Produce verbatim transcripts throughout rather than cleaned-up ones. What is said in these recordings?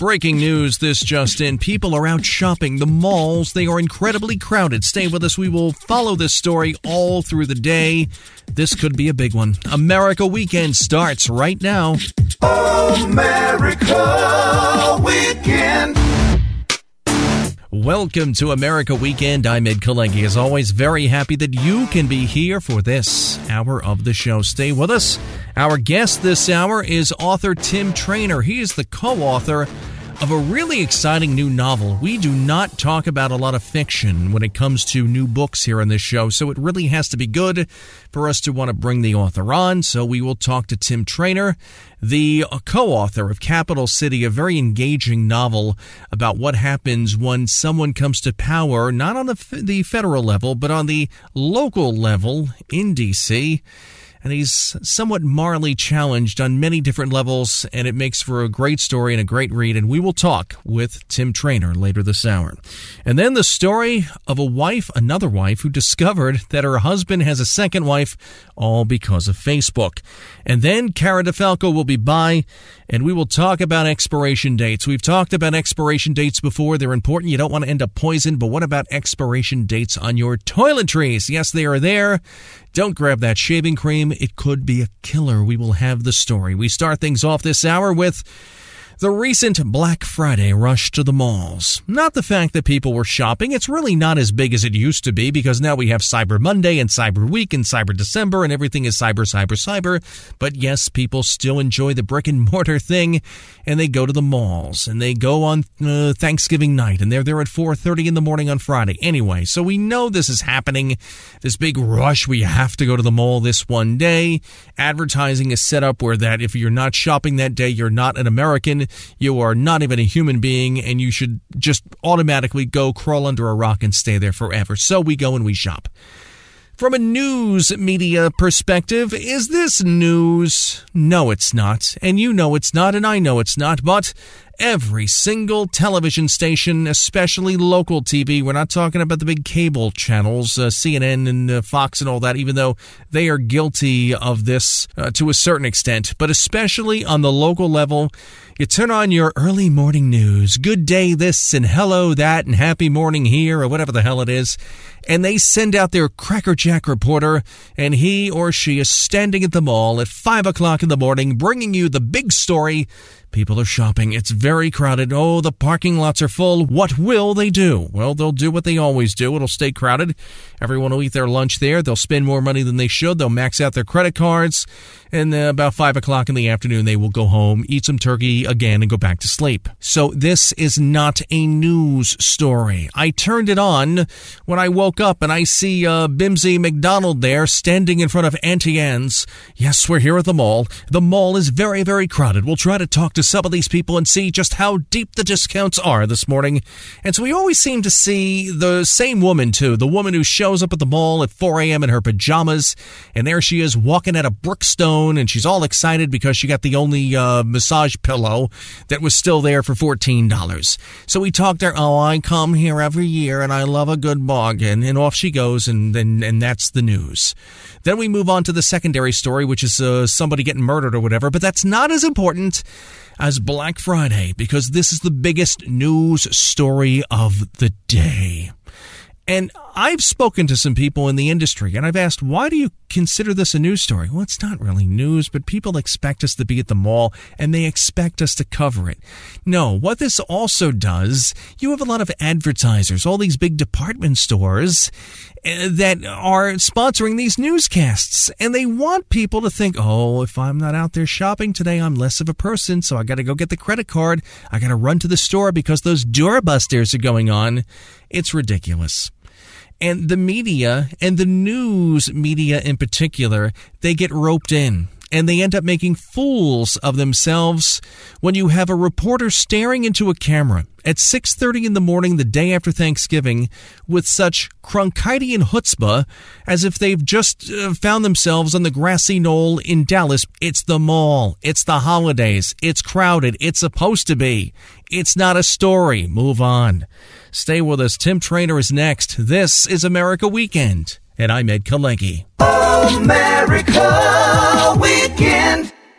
Breaking news, this just in. People are out shopping. The malls, they are incredibly crowded. Stay with us. We will follow this story all through the day. This could be a big one. America Weekend starts right now. America Weekend. Welcome to America Weekend. I'm Ed Kalengi. As always, very happy that you can be here for this hour of the show. Stay with us. Our guest this hour is author Tim Trainer. He is the co-author of a really exciting new novel. We do not talk about a lot of fiction when it comes to new books here on this show, so it really has to be good for us to want to bring the author on. So we will talk to Tim Trainer, the co-author of Capital City, a very engaging novel about what happens when someone comes to power, not on the, the federal level, but on the local level in D C, and he's somewhat morally challenged on many different levels, and it makes for a great story and a great read, and we will talk with Tim Trainer later this hour. And then the story of a wife, another wife, who discovered that her husband has a second wife, all because of Facebook. And then Cara DeFalco will be by, and we will talk about expiration dates. We've talked about expiration dates before. They're important. You don't want to end up poisoned, but what about expiration dates on your toiletries? Yes, they are there. Don't grab that shaving cream. It could be a killer. We will have the story. We start things off this hour with the recent Black Friday rush to the malls. Not the fact that people were shopping. It's really not as big as it used to be because now we have Cyber Monday and Cyber Week and Cyber December and everything is cyber, cyber, cyber. But yes, people still enjoy the brick and mortar thing and they go to the malls and they go on uh, Thanksgiving night and they're there at four thirty in the morning on Friday. Anyway, so we know this is happening, this big rush. We have to go to the mall this one day. Advertising is set up where that if you're not shopping that day, you're not an American. You are not even a human being, and you should just automatically go crawl under a rock and stay there forever. So we go and we shop. From a news media perspective, is this news? No, it's not. And you know it's not, and I know it's not, but every single television station, especially local T V, we're not talking about the big cable channels, uh, C N N and uh, Fox and all that, even though they are guilty of this uh, to a certain extent, but especially on the local level, you turn on your early morning news, good day this and hello that and happy morning here or whatever the hell it is, and they send out their crackerjack reporter, and he or she is standing at the mall at five o'clock in the morning bringing you the big story. People are shopping. It's very crowded. Oh, the parking lots are full. What will they do? Well, they'll do what they always do. It'll stay crowded. Everyone will eat their lunch there. They'll spend more money than they should. They'll max out their credit cards. And uh, about five o'clock in the afternoon, they will go home, eat some turkey again, and go back to sleep. So this is not a news story. I turned it on when I woke up, and I see uh, Bimsy McDonald there standing in front of Auntie Anne's. Yes, we're here at the mall. The mall is very, very crowded. We'll try to talk to some of these people and see just how deep the discounts are this morning. And so we always seem to see the same woman, too. The woman who shows up at the mall at four a.m. in her pajamas, and there she is walking at a Brookstone, and she's all excited because she got the only uh, massage pillow that was still there for fourteen dollars. So we talked to her, oh, I come here every year, and I love a good bargain, and off she goes, and, and, and that's the news. Then we move on to the secondary story, which is uh, somebody getting murdered or whatever, but that's not as important as Black Friday, because this is the biggest news story of the day. And I've spoken to some people in the industry, and I've asked, why do you consider this a news story? Well, it's not really news, but people expect us to be at the mall, and they expect us to cover it. No, what this also does, you have a lot of advertisers, all these big department stores uh, that are sponsoring these newscasts, and they want people to think, oh, if I'm not out there shopping today, I'm less of a person, so I got to go get the credit card. I got to run to the store because those doorbusters are going on. It's ridiculous. And the media, and the news media in particular, they get roped in. And they end up making fools of themselves when you have a reporter staring into a camera at six thirty in the morning the day after Thanksgiving with such Cronkitean chutzpah as if they've just uh, found themselves on the grassy knoll in Dallas. It's the mall. It's the holidays. It's crowded. It's supposed to be. It's not a story. Move on. Stay with us. Tim Trainer is next. This is America Weekend. And I'm Ed Kalengi. America Weekend.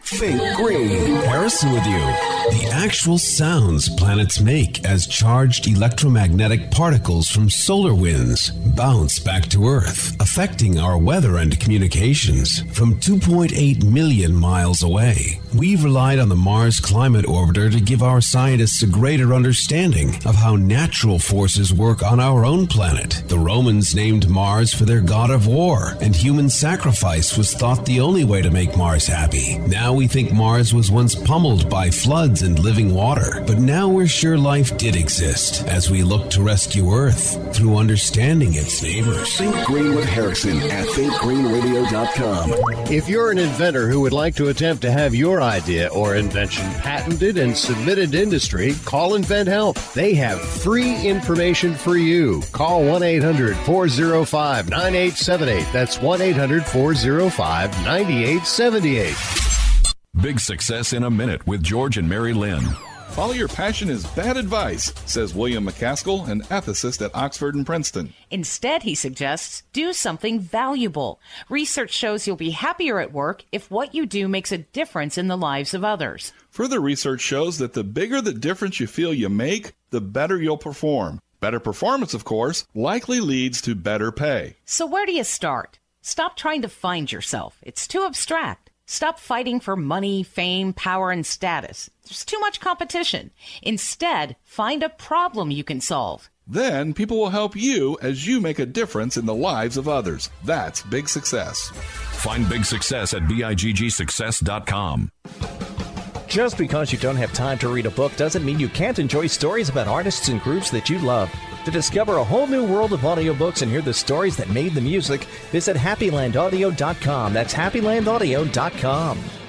Think Green. Harrison with you. The actual sounds planets make as charged electromagnetic particles from solar winds bounce back to Earth, affecting our weather and communications from two point eight million miles away. We've relied on the Mars Climate Orbiter to give our scientists a greater understanding of how natural forces work on our own planet. The Romans named Mars for their god of war, and human sacrifice was thought the only way to make Mars happy. Now we think Mars was once pummeled by floods and living water, but now we're sure life did exist as we look to rescue Earth through understanding its neighbors. Think Green with Harrison at think green radio dot com. If you're an inventor who would like to attempt to have your idea or invention patented and submitted to industry, call InventHelp. They have free information for you. Call one eight hundred four oh five nine eight seven eight. That's one eight hundred four oh five nine eight seven eight. Big Success in a Minute with George and Mary Lynn. Follow your passion is bad advice, says William McCaskill, an ethicist at Oxford and Princeton. Instead, he suggests, do something valuable. Research shows you'll be happier at work if what you do makes a difference in the lives of others. Further research shows that the bigger the difference you feel you make, the better you'll perform. Better performance, of course, likely leads to better pay. So where do you start? Stop trying to find yourself. It's too abstract. Stop fighting for money, fame, power, and status. There's too much competition. Instead, find a problem you can solve. Then people will help you as you make a difference in the lives of others. That's big success. Find Big Success at big success dot com. Just because you don't have time to read a book doesn't mean you can't enjoy stories about artists and groups that you love. To discover a whole new world of audiobooks and hear the stories that made the music, visit happy land audio dot com. That's happy land audio dot com.